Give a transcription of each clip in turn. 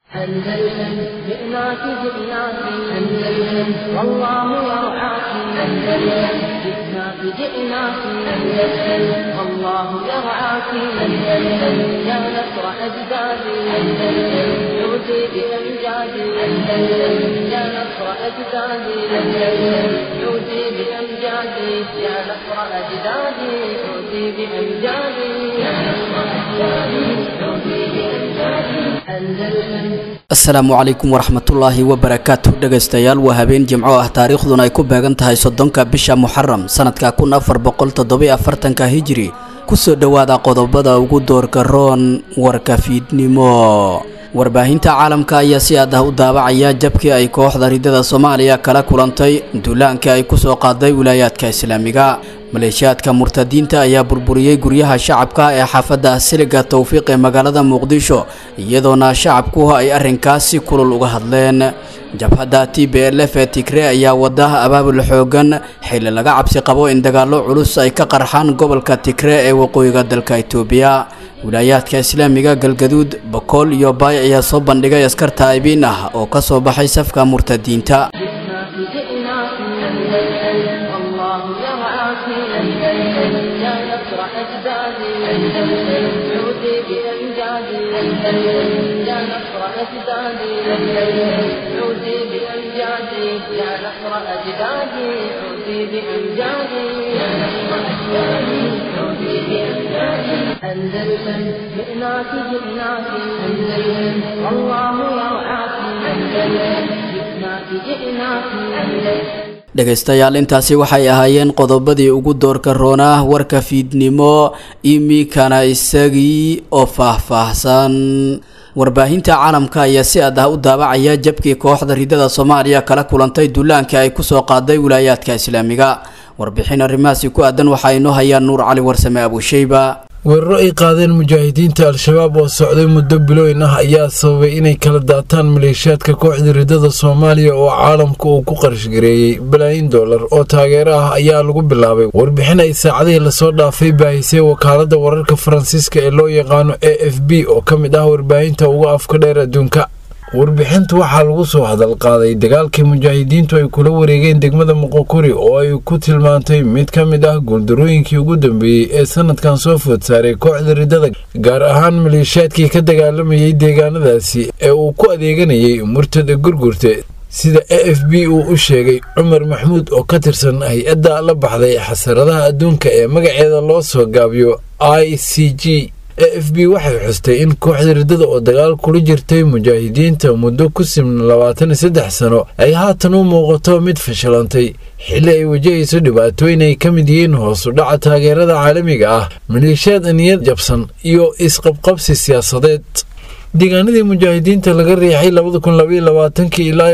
أندلسن جئناك جئناك أندلسن والله يرعاك أندلسن جئناك جئناك أندلسن والله يرعاك أندلسن يا نصر أجدادي أندلسن عودي بأمجادي أندلسن يا نصر أجدادي أندلسن عودي بأمجادي يا نصر أجدادي عودي بأمجادي يا نصر أجدادي عودي بأمجادي asalaamu calaykum waraxmatullaahi wabarakaatu dhegaystayaal waa habeen jimco ah taariikhduna ay ku beegan tahay 30 bisha muxaram sanadka 1447 hijri kusoo dhawaada qodobada ugu doorka roon warka fiidnimo warbaahinta caalamka ayaa si aad ah u daabacaya jabkii ay kooxda ridada Soomaaliya kala kulantay duulaanka ay ku soo qaaday wilaayadka islaamiga maleeshiyaadka murtadiinta ayaa burburiyay guryaha shacabka ee xaafada Siliga Tawfiiq ee magaalada Muqdisho iyadoona shacabku ay arrinkaasi kulul uga hadleen jabhada TPLF ee Tigray ayaa wadaha abaabul xoogan xilli laga cabsi qabo in dagaalo culus ay ka qarxaan gobolka Tigray ee waqooyiga dalka Itoobiya wilaayadka islaamiga Galgaduud Bakool iyo Baay ayaa soo bandhigay askar taayibiin ah oo ka soo baxay safka murtadiinta يا نصر أجدادي أندلسن عودي بأمجادي أندلسن يا نصر أجدادي أندلسن عودي بأمجادي يا نصر أجدادي عودي بأمجادي يا نصر أجدادي عودي بأمجادي أندلسن جئناك جئناك أندلسن والله يرعاك أندلسن جئناك جئناك أندلسن dhagaystayaal intaasi waxay ahaayeen qodobadii ugu doorka roona warka fiidnimo imikana isagii oo faahfaahsan warbaahinta caalamka ayaa si aad ah u daabacaya jabkii kooxda ridada Soomaaliya kala kulantay duulaanka ay ku soo qaaday wilaayadka islaamiga warbixin arrimahaasi ku aadan waxa inoo hayaan Nuur Cali Warsame Abu Shayba weeraro ay qaadeen mujaahidiinta al-shabaab oo socday muddo bilooyin ah ayaa sababay inay kala daataan maleeshiyaadka kooxda ridada Soomaaliya oo caalamku uu ku qarash gareeyay bilaayin dollar oo taageero ah ayaa lagu bilaabay warbixin ay saacadihii la soo dhaafay baahisay wakaaladda wararka Faransiiska ee loo yaqaano AFP oo ka mid ah warbaahinta ugu afka dheer adduunka warbixintu waxaa lagu soo hadal qaaday dagaalkii mujaahidiintu ay kula wareegeen degmada Muqokuri oo ay ku tilmaantay mid ka mid ah guuldarooyinkii ugu dambeeyay ee sanadkan soo food saaray kooxda ridada gaar ahaan maleeshiyaadkii ka dagaalamayay deegaanadaasi ee uu ku adeeganayay murtada gurgurta sida AFP uu u sheegay Umar Maxmuud oo ka tirsan hay'adda la baxday xasaradaha adduunka ee magaceeda loo soo gaabiyo ICG AFP waxay xustay in kooxda ridada oo dagaal kula jirtay mujaahidiinta muddo ku siman 23 sano ay haatan u muuqato mid fashilantay xilli ay wajahayso dhibaatooyin ay ka mid yihiin hoos u dhaca taageerada caalamiga ah maleeshiyaad niyad jabsan iyo isqabqabsi siyaasadeed deegaanadii mujaahidiinta laga riixay 2022 ilaa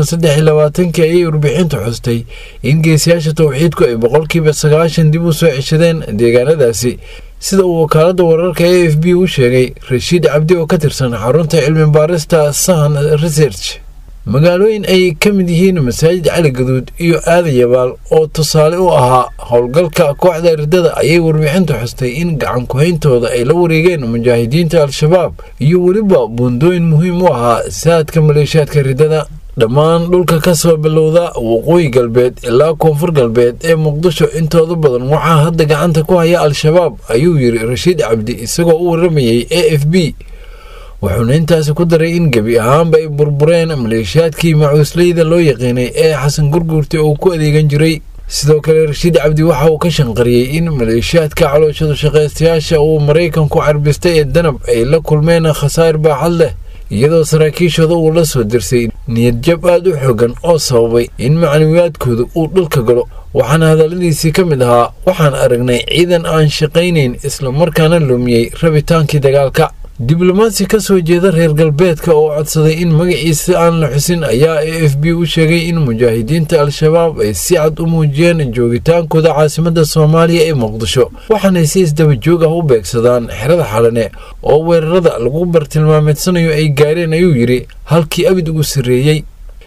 2023 ayay warbixintu xustay in geesiyaasha tawxiidku ay 90% dib u soo ceshadeen deegaanadaasi sida uu wakaaladda wararka AFP u sheegay Rashiid Cabdi oo ka tirsan xarunta cilmi baarista Sahan Research magaalooyin ay ka mid yihiin masaajid Cali Gaduud iyo Aadan Yabaal oo tusaale u ahaa howlgalka kooxda ridada ayay warbixintu xustay in gacan ku hayntooda ay la wareegeen mujaahidiinta al-shabaab iyo waliba buundooyin muhiim u ahaa saadka maleeshiyaadka ridada dhammaan dhulka ka soo bilowda waqooyi galbeed ilaa koonfur galbeed ee Muqdisho intooda badan waxaa hadda gacanta ku haya al-shabaab ayuu yiri Rashiid Cabdi isagoo u waramayay AFP wuxuuna intaas ku daray in gabi ahaanba ay burbureen maleeshiyaadkii macuusleyda loo yaqaanay ee Xasan Gurgurta oo ku adeegan jiray sidoo kale Rashiid Cabdi waxa uu ka shanqariyay in maleeshiyaadka calooshada shaqaystayaasha uu Mareykanku carbistay ee danab ay la kulmeen khasaar baaxad leh iyadoo saraakiishooda uu la soo dirsay niyad jab aad u xooggan oo sababay in macluumaadkooda uu dhulka galo waxaana hadaladiisii ka mid ahaa waxaan aragnay ciidan aan shaqaynayn isla markaana lumiyay rabitaankii dagaalka diblomaasi ka soo jeeda reer galbeedka oo codsaday in magaciisa aan la xusin ayaa AFP u sheegay in mujaahidiinta al-shabaab ay si cad u muujiyeen joogitaankooda caasimadda Soomaaliya ee Muqdisho waxaana si isdaba joog ah u beegsadaan xerada Xalane oo weerarada lagu bartilmaameedsanayo ay gaareen ayuu yiri halkii abid ugu sareeyay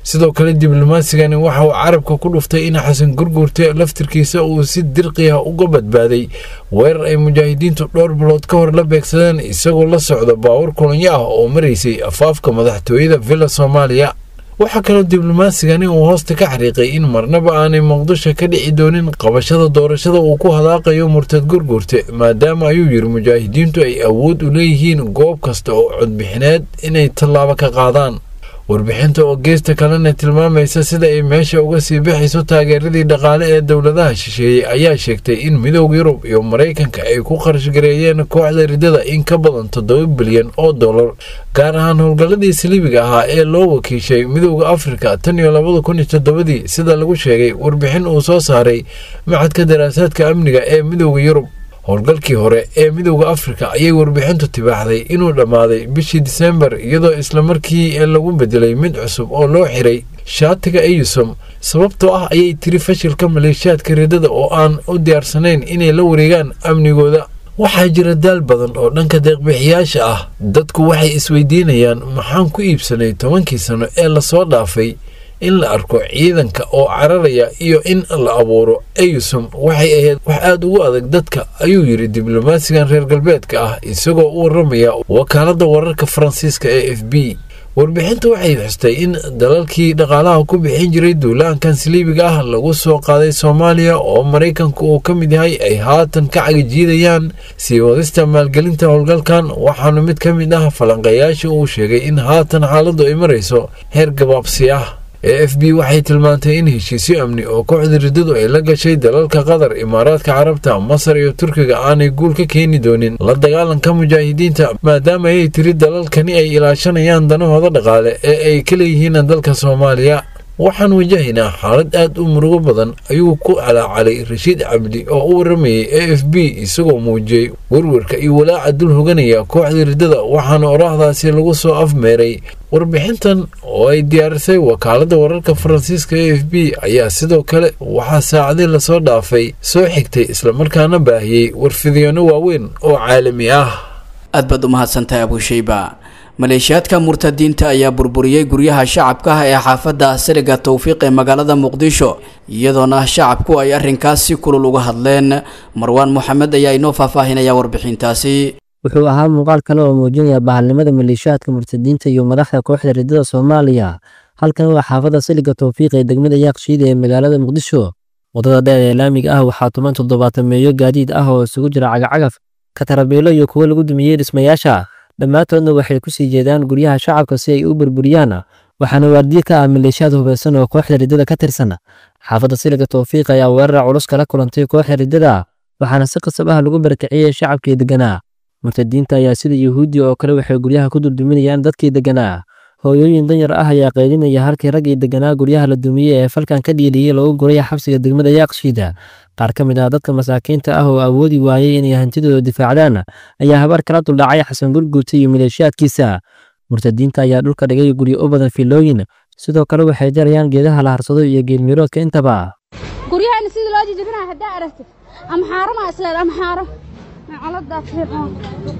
sidoo kale diblomaasigan waxa uu carabka ku dhuftay in xasan gurguurte laftirkiisa uu si dirqi ah uga badbaaday weerar ay mujaahidiintu dhowr bilood ka hor la beegsadeen isagoo la socda baawur kolonyo ah oo maraysay afaafka madaxtooyada villa Soomaaliya. waxaa kaloo diblomaasigan uu hoosta ka xariiqay in marnaba aanay Muqdisho ka dhici doonin qabashada doorashada uu ku hadaaqayo murtad gurguurte maadaama ayuu yiri mujaahidiintu ay awood u leeyihiin goob kasta oo codbixineed inay tallaabo ka qaadaan. warbixinta oo geesta kalena tilmaamaysa sida ay meesha uga sii bixayso taageeradii dhaqaale ee dowladaha shisheeyay ayaa sheegtay in midowga Yurub iyo Mareykanka ay ku qarash gareeyeen kooxda ridada in ka badan 7 bilyan oo dollar gaar ahaan howlgaladii saliibiga ahaa ee loo wakiishay midowga Afrika tan iyo 2007 sida lagu sheegay warbixin uu soo saaray Maxadka Daraasaadka Amniga ee midowga Yurub. howlgalkii hore ee midowga Afrika ayay warbixintu tibaaxday inuu dhamaaday bishii December iyadoo isla markii lagu bedelay mid cusub oo loo xiray shaatiga AUSOM sababtoo ah ayay tiri fashilka maleeshiyaadka ridada oo aan u diyaarsanayn inay la wareegaan amnigooda. waxaa jira daal badan oo dhanka deeq-bixiyaasha ah. dadku waxay isweydiinayaan maxaan ku iibsanay 10 sano ee la soo dhaafay in la arko ciidanka oo cararaya iyo in la abuuro AUSOM waxay ahayd wax aad ugu adag dadka ayuu yiri diblomaasigan reer galbeedka ah isagoo u waramaya wakaaladda wararka Faransiiska ee AFP. warbixintu waxay xustay in dalalkii dhaqaalaha ku bixin jiray duulaankan saliibiga ah lagu soo qaaday Soomaaliya oo Mareykanku uu ka mid yahay ay haatan ka cagijiidayaan sii wadista maalgelinta howlgalkan. waxaana mid ka mid ah falanqeeyaasha uu sheegay in haatan xaaladdu ay marayso heer gabaabsi ah. AFP waxay tilmaantay in heshiisyo amni oo kooxda ridadu ay la gashay dalalka Qatar, Imaaraadka Carabta, Masar iyo Turkiga aanay guul ka keeni doonin la dagaalanka mujaahidiinta maadaama ay tiri dalalkani ay ilaashanayaan danahooda dhaqaale ee ay ka leeyihiin dalka Soomaaliya. waxaan wajahaynaa xaalad aad u murugo badan ayuu ku calaacalay Rashiid Cabdi oo u waramayay AFP isagoo muujiyay warwarka iyo walaaca dul hoganaya kooxda ridada. waxaana oraahdaasi lagu soo afmeeray warbixintan oo ay diyaarisay wakaaladda wararka Faransiiska AFP ayaa sidoo kale waxaa saacadii la soo dhaafay soo xigtay isla markaana baahiyay warfidiyano waaweyn oo caalami ah. aad baad u mahadsantahay Abu Shayba. maleeshiyaadka murtadiinta ayaa burburiyay guryaha shacabka ah ee xaafadda Siliga Tawfiiq ee magaalada Muqdisho iyadoona shacabku ay arrinkaas si kulul uga hadleen. Marwaan Moxamed ayaa inoo faahfaahinaya warbixintaasi. wuxuu ahaa muuqaal kale oo muujinaya bahalnimada maleeshiyaadka murtadiinta iyo madaxda kooxda ridada Soomaaliya. halkan waa xaafadda Siliga Tawfiiq ee degmada Yaaqshiid ee magaalada Muqdisho. wadada dheer ee laamiga ah waxaa tuman 7 meeyo gaadiid ah oo isugu jira cagacagaf, katarabeelo iyo kuwo lagu dumiyay dhismayaasha. dhammaantoodna waxay ku sii jeedaan guryaha shacabka si ay u burburiyaan. waxaana waardiye ka ah maleeshiyaad hubeysan oo kooxda ridada ka tirsan. xaafadda Siliga Tawfiiq ayaa weerar culus kala kulantay kooxda ridada waxaana si qasab ah lagu barakiciyay shacabkii deganaa. murtadiinta ayaa sida Yahuudi oo kale waxay guryaha ku dulduminayaan dadkii deganaa. hooyooyin danyar ah ayaa qeydinaya halkii raggii deganaa guryaha la dumiyay ee falkan ka dhiiliyay loogu guray xabsiga degmada Yaaqshiid. qaar ka mid ah dadka masaakiinta ah oo awoodi waayay inay hantidooda difaacdaan ayaa habar kala duldhacay xasan gurguurta iyo maleeshiyaadkiisa. murtadiinta ayaa dhulka dhigay guryo u badan filooyin, sidoo kale waxay jarayaan geedaha la harsado iyo geelmiroodka intaba. guryahan sidii loo jijibinaa hadaa aragtid amxaaro ma isleed amxaaro macalada fiiqan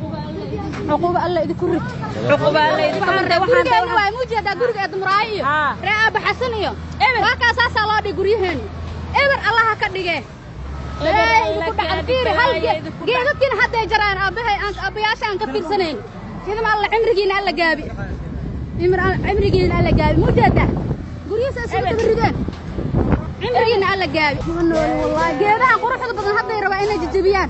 عقوبة الله إذا كرت عقوبة الله إذا كرت waxaan waa muujada guriga Dumraayo raa baxsanayo waa ka asaas Allah dhiguriyeen eber Allah ka dhigay ku dhacdir halka geedadkiina hadda jaraan abayaashan ka fiirsaneen sida ma Allah cimrigiina alla gaabi cimrigiina alla gaabi muujada guriyaas asoo rideen cimrigiina alla gaabi wallahi geedaha quruxda badan hadda rabaa inay jijibiyaan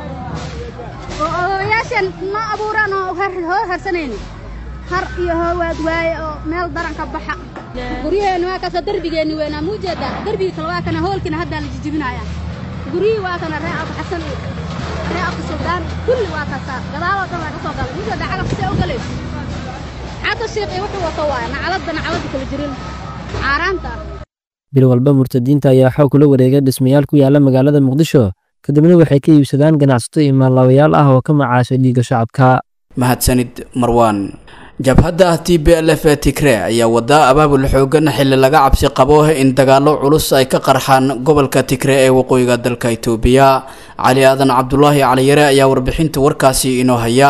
oyaashan ma abuuraan oo harsaneen har iyo hawaad waaye oo meel daran ka baxa guriyeen waa ka darbigeeni weena muujada darbiga kale waa kana hoolkina hadda la jijibinaya guriyi waa kana reeb xasan reeb suudaan kulli waa ka saar gadaalo dhan laga soo galay muujada cagaf si u galay hada sheekay wuxuu wato waa nacalada kala jirin caaraanta bil walba murtadiinta ayaa xoog kula wareegay dhismayaal ku yaala magaalada Muqdisho kadibna waxay ka iibsadaan ganacsato iyo maalawayaal ah oo ka macaashay dhiigga shacabka. mahadsanid Marwaan. jabhadda TPLF ee Tigray ayaa wada abaabul xoogan xilli laga cabsi qabo in dagaalo culus ay ka qarxaan gobolka Tigray ee waqooyiga dalka Itoobiya. Cali Aadan Cabdullaahi Cali Yare ayaa warbixinta warkaasi inoo haya.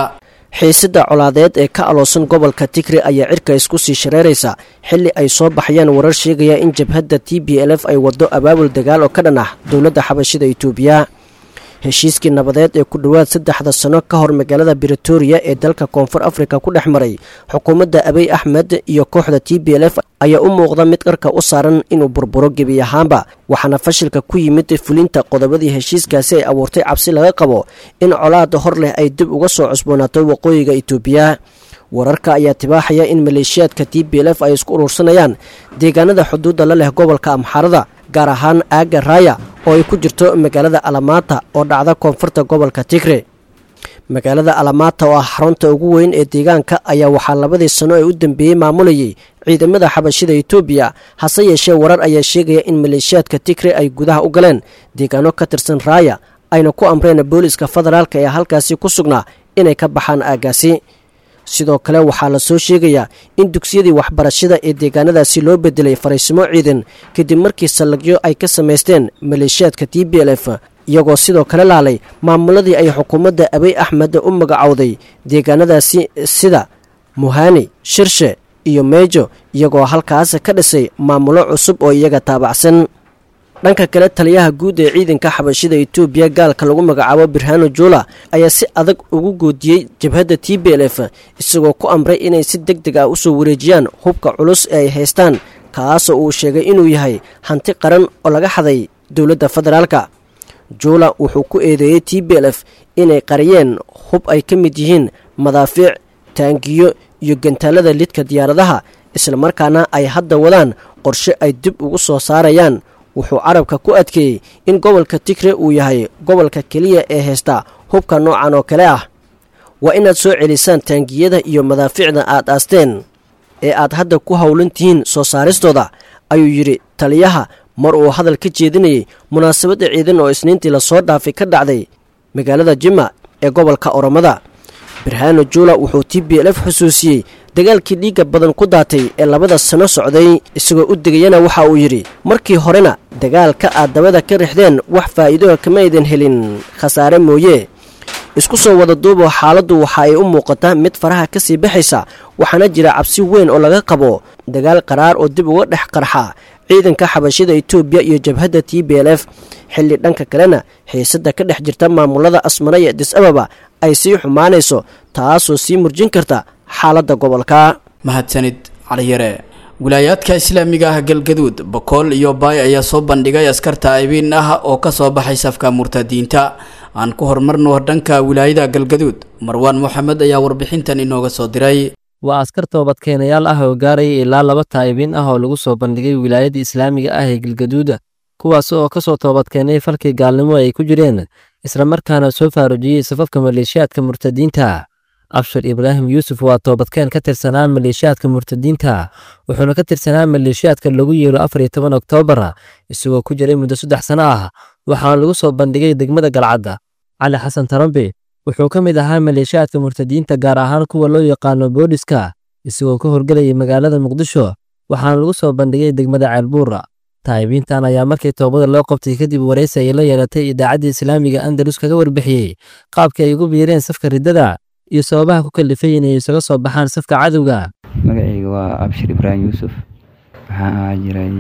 xiisada colaadeed ee ka aloosan gobolka Tigray ayaa cirka isku sii shareeraysa xilli ay soo baxayaan warar sheegaya in jabhadda TPLF ay wado abaabul dagaal oo ka dhan ah dowladda xabashida Itoobiya. heshiiskii nabadeed ee ku dhawaad 3 sano ka hor magaalada Pretoria ee dalka Koonfur Afrika ku dhexmaray xukuumadda Abiy Ahmed iyo kooxda TPLF ayaa u muuqda mid qarka u saaran inuu burburo gebi ahaanba, waxaana fashilka ku yimid fulinta qodobadii heshiiskaasi ay abuurtay cabsi laga qabo in colaad hor leh ay dib uga soo cusboonaato waqooyiga Itoobiya. wararka ayaa tibaaxaya in maleeshiyaadka TPLF ay isku urursanayaan deegaanada xuduudda la leh gobolka Amxaarada, gaar ahaan aaga Raaya oo ay ku jirto magaalada Alamata oo dhacda koonfurta gobolka Tigray. magaalada Alamata oo ah xarunta ugu weyn ee deegaanka ayaa waxaa 2 sano ee u dambeeyay maamulayay ciidamada xabashida Itoobiya, hase yeeshee warar ayaa sheegaya in maleeshiyaadka Tigray ay gudaha u galeen deegaano ka tirsan Raaya ayna ku amreen booliska federaalka ee halkaasi ku sugnaa inay ka baxaan aagaasi. sidoo kale waxaa la soo sheegayaa in dugsiyadii waxbarashada ee deegaanadaasi loo bedelay fariisimo ciidan kadib markii salagyo ay ka sameysteen maleeshiyaadka TPLF, iyagoo sidoo kale laalay maamuladii ay xukuumadda Abiy Ahmed u magacowday deegaanadaasi sida Muhani, Shirshe iyo Meejo, iyagoo halkaas ka dhisay maamulo cusub oo iyaga taabacsan. dhanka kale taliyaha guud ee ciidanka xabashida Itoobiya gaalka lagu magacaabo Birhanu Jula ayaa si adag ugu goodiyay jabhadda TPLF, isagoo ku amray inay si degdeg ah u soo wareejiyaan hubka culus ee ay haystaan, kaas oo uu sheegay inuu yahay hanti qaran oo laga xaday dowladda federaalka. Jula wuxuu ku eedeeyay TPLF inay qariyeen hub ay ka mid yihiin madaafiic, taangiyo iyo gantaalada lidka diyaaradaha, isla markaana ay hadda wadaan qorshe ay dib ugu soo saarayaan. wuxuu carabka ku adkeeyay in gobolka Tigray uu yahay gobolka kaliya ee haysta hubka noocan oo kale ah. waa inaad soo celisaan taangiyada iyo madaafiicda aad aasteen ee aad hadda ku howlantihiin soo saaristooda, ayuu yiri taliyaha mar uu hadal ka jeedinayay munaasabadda ciidan oo Isniintii la soo dhaafay ka dhacday magaalada Jimma ee gobolka Oromada. Birhanu Jula wuxuu TPLF xusuusiyay dagaalkii dhiiga badan ku daatay ee 2 sano socday, isagoo u digayana waxa uu yiri markii horena dagaalka aad dabada ka rixdeen wax faa'iido kama idin helin, khasaare mooye. isku soo wada duubo xaaladdu waxa ay u muuqataa mid faraha ka sii baxaysa, waxaana jira cabsi weyn oo laga qabo dagaal qaraar oo dib uga dhex qarxa ciidanka xabashida Itoobiya iyo jabhadda TPLF, xilli dhanka kalena xiisada ka dhex jirta maamulada Asmara iyo Addis Ababa ay sii xumaanayso, taasoo sii murjin karta xaaladda gobolka. mahadsanid caliyare. wilaayaadka islaamiga ah Galgaduud, Boqol iyo Baay ayaa soo bandhigay askarta aybiin ah oo ka soo baxay safka murtadiinta. aan ku hormarno dhanka wilaayada Galgaduud, Marwaan Maxamed ayaa warbixintan inooga soo diray. waa askar toobadkeenayaal ah oo gaaray ilaa 2 taayibin ah oo lagu soo bandhigay wilaayada islaamiga ah ee Galgaduud, kuwaas oo ka soo toobadkeenay falkii gaalnimo ay ku jireen, isla markaana soo faarujiyay safafka maleeshiyaadka murtadiinta. Abshir Ibrahim Yusuf waa toobadkeen ka tirsanaa maleeshiyaadka murtadiinta, wuxuuna ka tirsanaa maleeshiyaadka lagu yeero 14 Oktoobar, isagoo ku jiray muddo 3 sano ah. waxaana lagu soo bandhigay degmada Galcadda. Cali Xasan Tarambe wuxuu ka mid ahaa maleeshiyaadka murtadiinta, gaar ahaan kuwa loo yaqaano booliska, isagoo ka horgelayay magaalada Muqdisho, waxaana lagu soo bandhigay degmada Ceelbuur. taayibintan ayaa markii toobada loo qabtay kadib wareysi ay la yeelatay idaacadda islaamiga Andalus kaga warbixiyay qaabkii ay ugu biireen safka riddada iyo sababaha ku kalifay inay isaga soo baxaan safka cadowga. magacayga waa Abshir Ibrahim Yusuf, waxaan ahaa jiray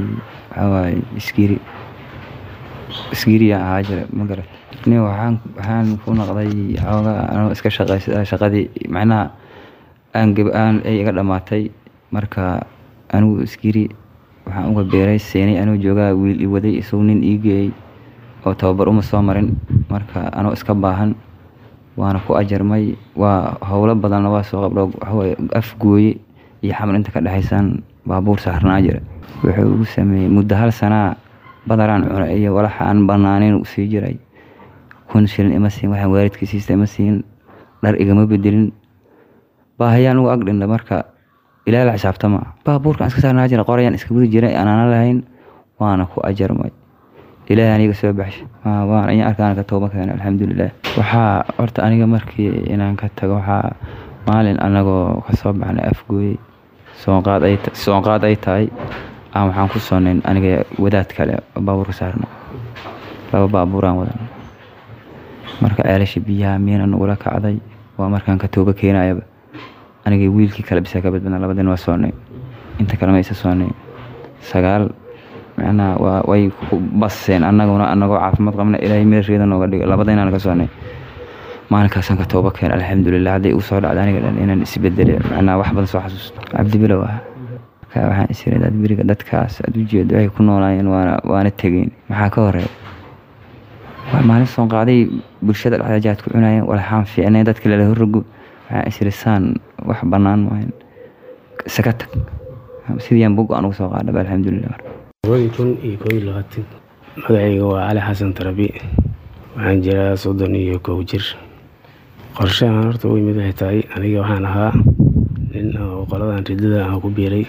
iskiri ahaa jiray magarat ni waxaan ku noqday xoogaa anoo iska shaqaysta shaqadii macnaha aan ay iga dhamaatay, marka anigu iskiri waxaan uga beeray seenay anoo joogaa wiil i waday isoo nin ii geeyay oo tababar uma soo marin, marka anoo iska baahan waana ku ajarmay. waa howlo badan waa soo qabdho afgooye iyo xamal inta ka dhaxaysan baabuur saarnaa jira. wuxuu ugu sameeyay muddo 1 sano badaraan cuna iyo walaxa aan banaanin u sii jiray. 1 shilin ima siin, waxaan waalidkiisa ima siin, dhar igama bedelin, baahayaan ugu agdhinda. marka ilaa la xisaabtama baabuurkan iska saarnaa jira, qorayaan iska gudi jiray aanana lahayn, waana ku ajarmay. ilaahay aniga soo baxshay waan in arkaan ka tooba keenay alxamdulillah. waxaa horta aniga markii inaan ka tago waxaa maalin anagoo ka soo baxnay afgooy soo qaad ay tahay aan waxaan ku soonayn aniga wadaad kale baabuur saarna 2 baabuuraan wadan. marka ceelasha biyaha miina nagula kacday waa markaan ka tooba keenayaba anigay wiilkii kale bisa ka badbadna labadeen waa soonnay inta kale ma isa soonnay 9 macnaa way baseen annagoo caafimaad qabna ilaahay meesheeda nooga dhigo labadeen aan ka soonnay maalinkaasaan ka tooba keen alxamdulilah hadday u soo dhacday aniga dhan inaan isbeddelay macnaa wax badan soo xasuusto cabdi bilow waxaan isiradaa beriga dadkaas aad u jeedo waxay ku noolaayeen waana tegeen maxaa ka horeeya waa maalin soo qaaday bulshada dhexdeeda ku cunayeen walxaan fiicnay dadka la horrogo waxaan isirisaan wax bannaan maahan isaga tag sidii bog aan ugu soo qaadhay alxamdulilah 2021 magacayga waa cali xasan tarabi waxaan jiraa 31 jir qorshahan horta u yimid waxay tahay aniga waxaan ahaa nin oo qoladan ridada aan ku biiray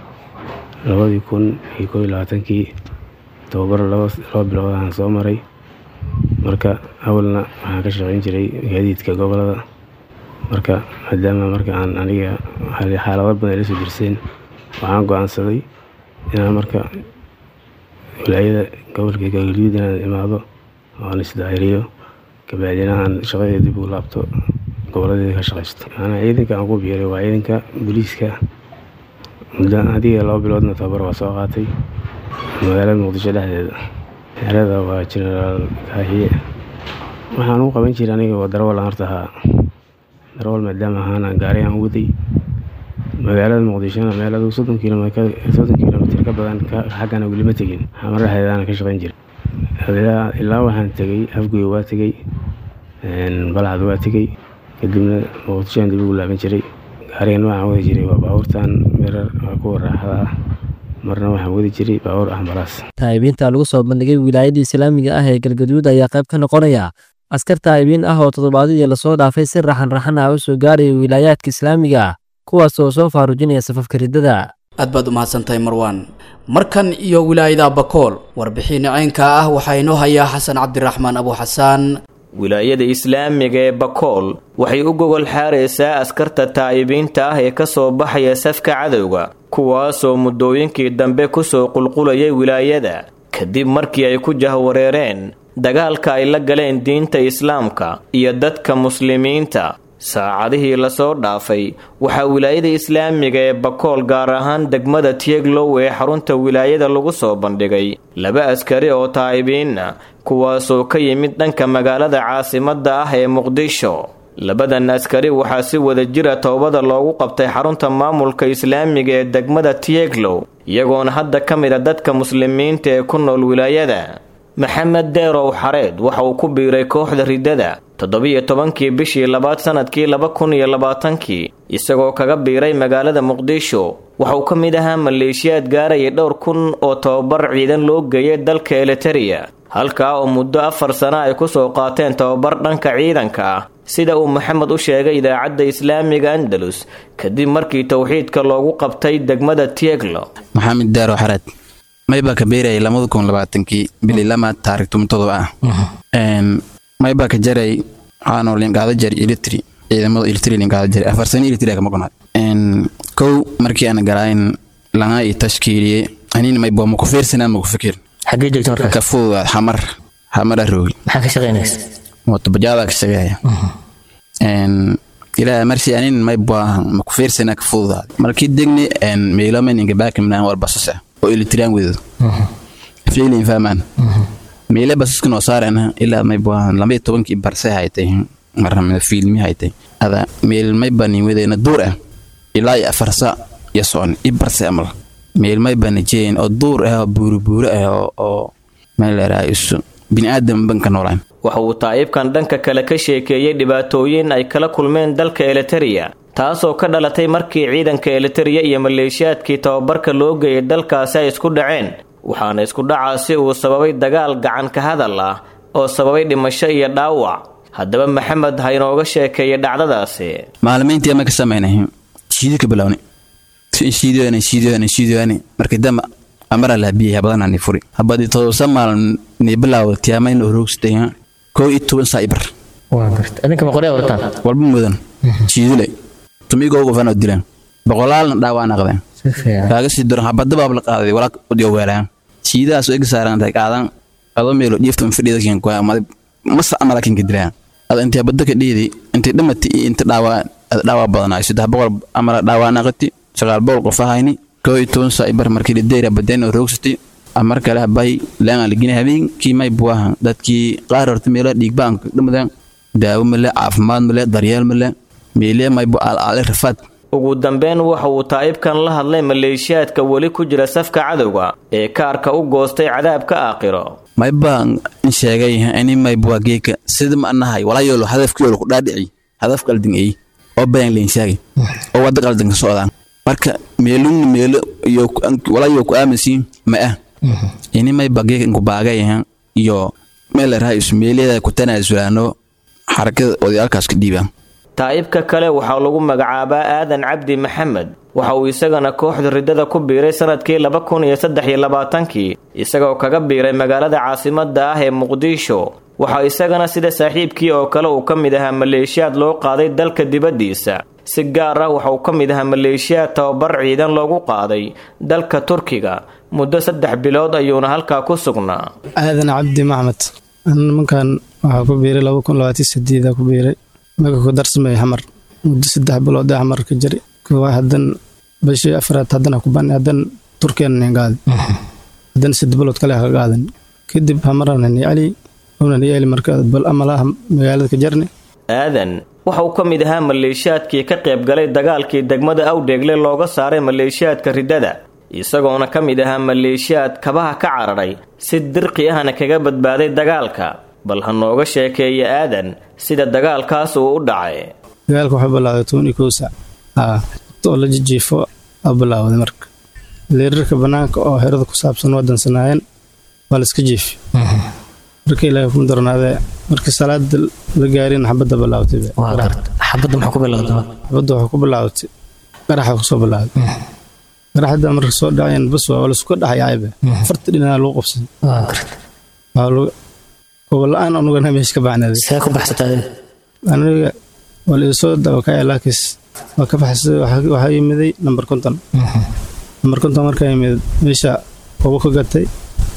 2021 tababar 2 bilood aan soo maray marka awalna waxaan ka shaqayn jiray gaadiidka gobolada marka maadaama marka aan aniga xaalado badan la soo jirseen waxaan go'aansaday inaan marka wilaayada gobolka Galgaduud inaan imaado oo aan isdaahiriyo kabacdina aan shaqada dib u laabto goboladii ka shaqaysto ana ciidanka aan ku biiray waa ciidanka booliiska muddo adiga 2 biloodna tababar waa soo qaatay magaalada Muqdisho dhexdeeda xerada waa General Kaahiye waxaan u qaban jiray aniga waa darawal aan hartaha darawal maadaama aan gaari aan waday magaalada Muqdisho meelada 30 kiiloomitir ka badan xagana wali ma tagin xamar dhexdeeda ka shaqayn jiray ilaa waxaan tagay afgoy waa tagay balcad waa tagay kadibna Muqdisho dib ugu laaban jiray gaarigan waxaan wadi jiray waa baabuurtan meerar ku raaxada marna waxaan wadi jiray baabuur ambalaas taayibiinta lagu soo bandhigay wilaayada islaamiga ah ee Galgaduud ayaa qayb ka noqonaya askar taayibiin ah oo toddobaadii la soo dhaafay si raxan ah u soo gaaray wilaayaadka islaamiga kuwaas oo soo faarujinaya safafka ridada aad baad u mahadsantahay Marwan markan iyo wilaayada Bakool warbixin caynka ah waxaa inoo hayaa Xasan Cabdiraxmaan Abu Xasaan wilaayada islaamiga ee Bakool waxay u gogol xaareysaa askarta taayibiinta ah ee ka soo baxaya safka cadawga kuwaas oo muddooyinkii dambe ku soo qulqulayay wilaayada kadib markii ay ku jahwareereen dagaalka ay la galeen diinta islaamka iyo dadka muslimiinta saacadihii la soo dhaafay waxaa wilaayada islaamiga ee Bakool gaar ahaan degmada Tieglow ee xarunta wilaayada lagu soo bandhigay 2 askari oo taayibiin kuwaas oo ka yimid dhanka magaalada caasimadda ah ee Muqdisho labadan askari waxaa si wada jira toobada loogu qabtay xarunta maamulka islaamiga ee degmada Tieglow iyagoona hadda ka mid ah dadka muslimiinta ee ku nool wilaayada maxamed deerow xareed waxa uu ku biiray kooxda ridada 17kii bishii 2 sanadkii 2020 isagoo kaga biiray magaalada Muqdisho waxa uu ka mid ahaa maleeshiyaad gaaraya dhowr kun oo tababar ciidan loo geeyay dalka Eritrea halka oo muddo 4 sano ay ku soo qaateen tababar dhanka ciidanka sida uu maxamed u sheegay idaacadda islaamiga Andalus kadib markii tawxiidka loogu qabtay degmada Tieglow maxamed deerow xareed mayba ka beeray 2020 bil lama taariikh 7 mayba ka jaray aano lingaada jari Eritrea ciidamada Eritrea lingaada jari 4 sano Eritrea kama qonad kow markii aan garayn lana ay tashkiiliyay anina mayba ma ku fiirsanaa ma ku fikir xagee joogto markaa ka fuudaad xamar roogi maxaa ka shaqeynaysaa wato bajaada ka shaqeeya ila marsi anin mayba ma ku fiirsanaa ka fuudaad markii degni meelaman inga baakimnaa war basasa oo Eritrea weedo fiilin faaman meela basaska noo saarana ilaa mayba 12 barse haytay marna fiilmi haytay ada meel mayba ni weedena duur ah ilaa 4 saac yasoon ibarse amal meel mayba najeen oo duur ah buur ah oo meel raaisu bini'aadam banka noolaan waxa uu taayibkan dhanka kale ka sheekeeyay dhibaatooyin ay kala kulmeen dalka Eritrea taasoo ka dhalatay markii ciidanka Eritrea iyo maleeshiyaadkii tababarka loo geeyay dalkaasi ay isku dhaceen waxaana isku dhacaasi uu sababay dagaal gacan ka hadal ah oo sababay dhimasho iyo dhaawac haddaba maxamed ha inooga sheekeeyay dhacdadaasi maalmeyntii ma ka sameynay shiidka bilawni shiidani markii dama amara la biyo badan aan furi habadi toosan maalin bilaaw tiyaamayn urugsday koo 12 cyber waa garta adinka ma qorey wartaan walba mudan shiidile tumigo ugu fano dilan boqolaalna dhaawaan aqdeen kaaga si daran habada baab la qaaday wala u diyo weelaan shiidaas oo iga saaran tahay qaadan ado meelo jiiftan fadhida keen ku amad masa amala keen dilaan ada intii badda ka dhiidi intii dhamati iyo inta dhaawa badanaay 300 ama dhaawana qati 900 qof ahayni 12 saabar markii deera badana roogsati amar kale bay laan ligina habeenkii may buahan dadkii qaar horta meel dhiig bank dhamadan daawo male caafimaad male daryeel male meelay may bu al rafad ugu dambeyn waxa uu taa'ibkan la hadlay maleeshiyaadka wali ku jira safka cadawga ee kaarka u goostay cadaabka aakhiro may baan sheegay in may buageeka sida ma anahay walaayolo hadafkii ku dhaadhici hadaf qaldin ay oo baan leen sheegay oo wada qaldan ka socdaan marka meelo iyo walaayo ku aaminsiin ma in may bageeka ku baagay iyo meel raayis meelada ku tanaasulaano xarakada odayalkaas ka diibaan taa'ibka kale waxa lagu magacaabaa aadan cabdi maxamed waxa uu isagana kooxda ridada ku biiray sanadkii 2023 isagoo kaga biiray magaalada caasimadda ah ee Muqdisho waxa isagana sida saaxiibkii oo kale uu ka mid ahaa maleeshiyaad loo qaaday dalka dibadiisa si gaar ah waxa uu ka mid ahaa maleeshiyaad tababar ciidan loogu qaaday dalka Turkiga muddo 3 bilood ayuuna halkaa ku sugnaa aadan cabdi maxamed nimankan waxa ku biiray 2028 ku biiray maga ku darsamay hamar muddo 3 bilood hamar ka jiri kuwa hadan bashii afraad hadan ku ban hadan Turkiyan gaad hadan 3 bilood kale ka qaadan kadib hamarana ni ali una ni ali markaa bal amalaha magaalada ka jarni aadan waxa uu ka mid ahaa maleeshiyaadkii ka qayb galay dagaalkii degmada Awdheegle looga saaray maleeshiyaadka ridada isagoona ka mid ahaa maleeshiyaad kabaha ka cararay si dirqi ahna kaga badbaaday dagaalka bal hanooga sheekeeyo aadan sida dagaalkaas uu u dhacay dagaalku wuxuu bilaabay 21 saac oo la jiifo ablawday marka leerarka banaanka oo xirada ku saabsan wadan sanaayeen wala iska jiif markii la ku darnaade markii salaad la gaarin xabada bilaawtay xabada maxaa ku bilaawday xabada waxa ku bilaawtay qaraxa ku soo bilaawday qaraxda markii soo dhacayeen bas waa la isku dhaxayayba farta dhinaca loo qabsan والله أنا أقول لهم إيش كبعنا ذي. ساكو بحثتها. أنا واللي صود وكاي لاكس وكيف حس وحي مذي نمبر كنتم. نمبر كنتم مركاي مذ مشى وبكو قتي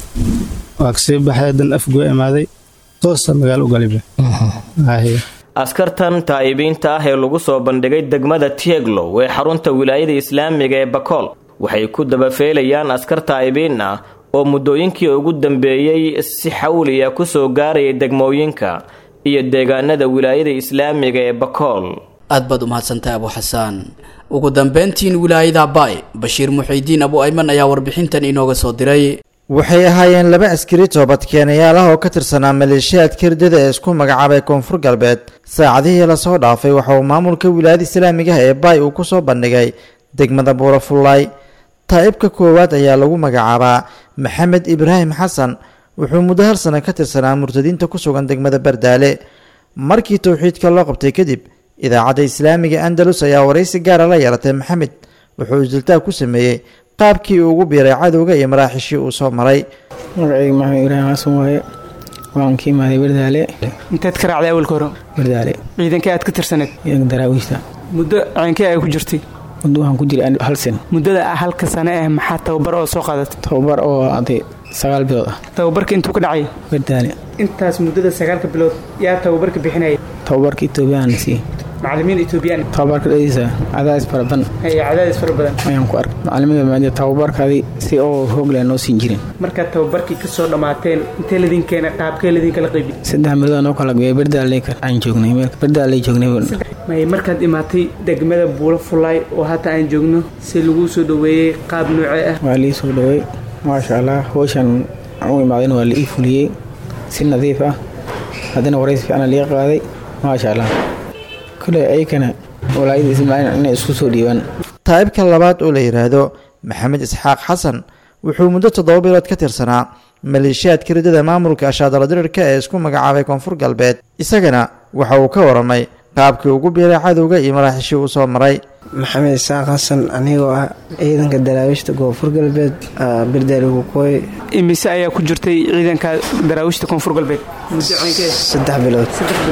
وأكسب بحدا أفجوا ماذي توصل مقال وقلبه. هاي. askartan taayibiinta ah ee lagu soo bandhigay degmada Tieglo ee xarunta wilaayada Islaamiga ee Bakool waxay ku daba feelayaan askar taayibiin ah oo muddooyinkii ugu dambeeyay si xawliya ku soo gaaray degmooyinka iyo deegaanada wilaayada Islaamiga ee Bakool aad baad u mahadsantahay Abu Xasaan ugu dambeyntiin wilaayada Baay Bashiir Muxiidiin Abu Ayman ayaa warbixintan inooga soo diray waxay ahaayeen laba askari toobad keenayaal ah oo ka tirsanaa maleeshiyaadka ridada ee isku magacaabay Koonfur Galbeed saacadihii la soo dhaafay waxa uu maamulka wilaayada Islaamiga ee Baay uu ku soo bandhigay degmada Buurafulay taa'ibka koowaad ayaa lagu magacaabaa Maxamed Ibraahim Xasan wuxuu muddo hal sano ka tirsanaa murtadiinta ku sugan degmada Bardaale markii tawxiidka loo qabtay kadib idaacadda Islaamiga Andalus ayaa wareysi gaar ah la yeelatay Maxamed wuxuu isdiltaa ku sameeyay qaabkii ugu biiray cadowga iyo maraaxishii uu soo maray magacayga Maxamed Ibraahim Xasan waaye waan ka imaaday Bardaale intaad ka raacday awalka hore Bardaale ciidankii aad ka tirsaneed ciidanka daraawiishta muddo ciidankii ay ku jirtay muddo waxaan ku jiray hal sano muddada halka sano ee maxaa tababar oo soo qaadatay tababar oo aday 9 bilood ah tababarka intuu ka dhacay Bardaale intaas muddada 9 bilood yaa tababarka bixinay tababarka Itoobiyaan si macallimiin Itoobiyaan tababarka dhaysa cadaadis farabadan ay cadaadis farabadan ayaan ku ark macallimiinta maanta tababarkaadi si oo hoog leh noo siin jireen marka tababarkii ka soo dhamaateen intee ladin keenay qaabkee ladin kala qaybi 3 bilood oo kala geeyay Bardaale aan joognay meel Bardaale joognay may markaad imaatay degmada Buurafulay oo hata aan joogno si lagu soo dhaweeyay qaab nooce ah waa li soo dhaweey ma sha Allah hawshan aan imaadeen waa li fuliyay si nadiif ah hadana wareys fiican la qaaday ma sha Allah kale ay kana walaayada Islaamiga inay isku soo dhiibaan taa'ibka labaad oo la yiraahdo Maxamed Isxaaq Xasan wuxuu muddo 7 bilood ka tirsanaa maleeshiyaadka ridada maamulka Ashaadala Dirirka ee isku magacaabay Koonfur Galbeed isagana waxa uu ka waramay qaabkii ugu biiray cadowga iyo maraaxishii uu soo maray Maxamed Isxaaq Xasan anigoo ah ciidanka daraawiishta Koonfur Galbeed Bardaale ugu kooy imise ayaa ku jirtay ciidanka daraawiishta Koonfur Galbeed muddo ciidankee 3 bilood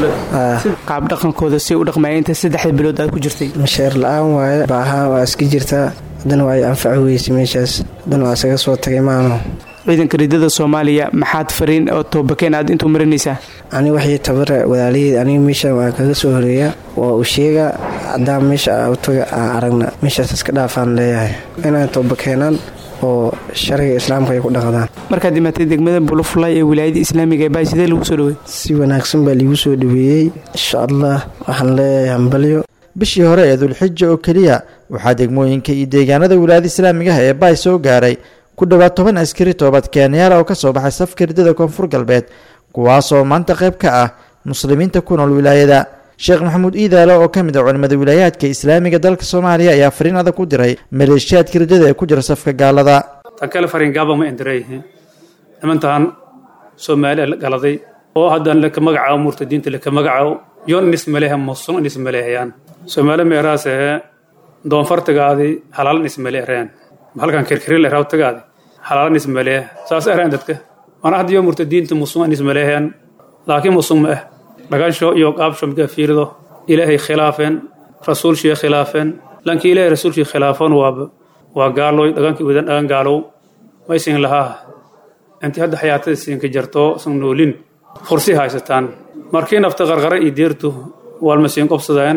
qaab dhaqankooda si u dhaqmayeen inta 3 bilood aad ku jirtay masheer la'aan waaye baaha waa iska jirtaa hadana waa anfac weeyay meeshaas hadana waa isaga soo tagay maano ciidanka ridada Soomaaliya maxaad fariin oo toobakeen aad intuu marinaysaa ani waxay tabara walaalihiid aniga meesha waan kaga soo horeeyaa waa u sheega haddaan meesha taga aragna meeshaas iska dhaafaan leeyahay inaan toobakeenaan oo sharciga islaamka ay ku dhaqdaan markaad dhimatay degmada Bulufulay ee wilaayada islaamiga ee Baay sidee lagu soo dhaweeyay si wanaagsan baa lagu soo dhaweeyay insha Allah waxaan leeyahay hambalyo bishii hore ee Dulxijja oo kaliya waxaa degmooyinka iyo deegaanada wilaayada islaamiga ee Baay soo gaaray ku dhawaad 10 askari toobadkeenyaal oo ka soo baxay safka ridada koonfur galbeed kuwaas oo maanta qayb ka ah muslimiinta ku nool wilaayada Sheekh Maxamuud Iidaalo oo kamid ah culimada wilaayadka islaamiga dalka Soomaaliya ayaa fariin adag ku diray maleeshiyaadka ridada ee ku jira safka gaalada tan kale fariin gaabo ma indirayeen nimantan Soomaaliya galaday oo hadan la ka magacaabo murtadiinta la ka magacaabo yoon nismaleeyahay musun nismaleeyaan Soomaaliya meeraas doon fartagaadi halal nismaleeyaan halkan kirkirin la raawtagaadi halal nismaleey saas araan dadka ana hadiyo murtadiinta musun nismaleeyaan laakiin musun ma lagasho iyo qaabsho mid fiirido ilaahay khilaafeen rasuulshii khilaafeen lankii ilaahay rasuulshii khilaafan waa gaalooy dhagankii wadan dhagan gaalow maysin lahaa intii hadda xayaatada siin ka jarto san noolin fursi haysataan markii nafta qarqara iyo deertu walmasiin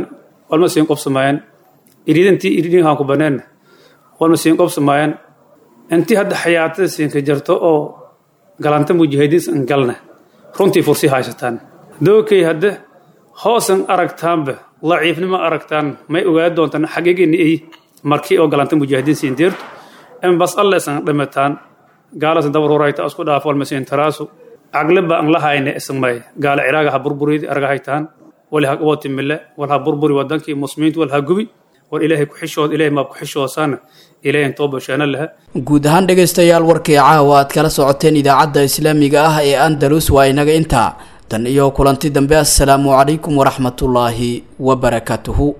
qobsadeen iridin haan ku baneen walmasiin qobsadeen intii hadda xayaatada siin ka jarto oo galanta mujaahidiin galna runtii fursi haysataan dookay hadda hoosan aragtaanba laciifnimo aragtaan may ogaad doontaan xaqiiqini ay markii oo galanta mujaahidiin siin deertu in bas Allah san dhamataan gaala san dabar horayta isku dhaaf walmasiin taraasu aqlaba aan la hayne ismay gaala ciraaga ha burburidi argahaytaan wali ha qowti mille wal ha burburi wadankii muslimiintu wal ha gubi war ilaahay ku xishood ilaahay ma ku xishoosan ilaahay tooba shaana laha guud ahaan dhageystayaal warkii caawa aad kala socoteen idaacadda islaamiga ah ee Andalus waa inaga inta tan iyo kulanti dambe assalaamu calaykum waraxmatullaahi wabarakaatuhu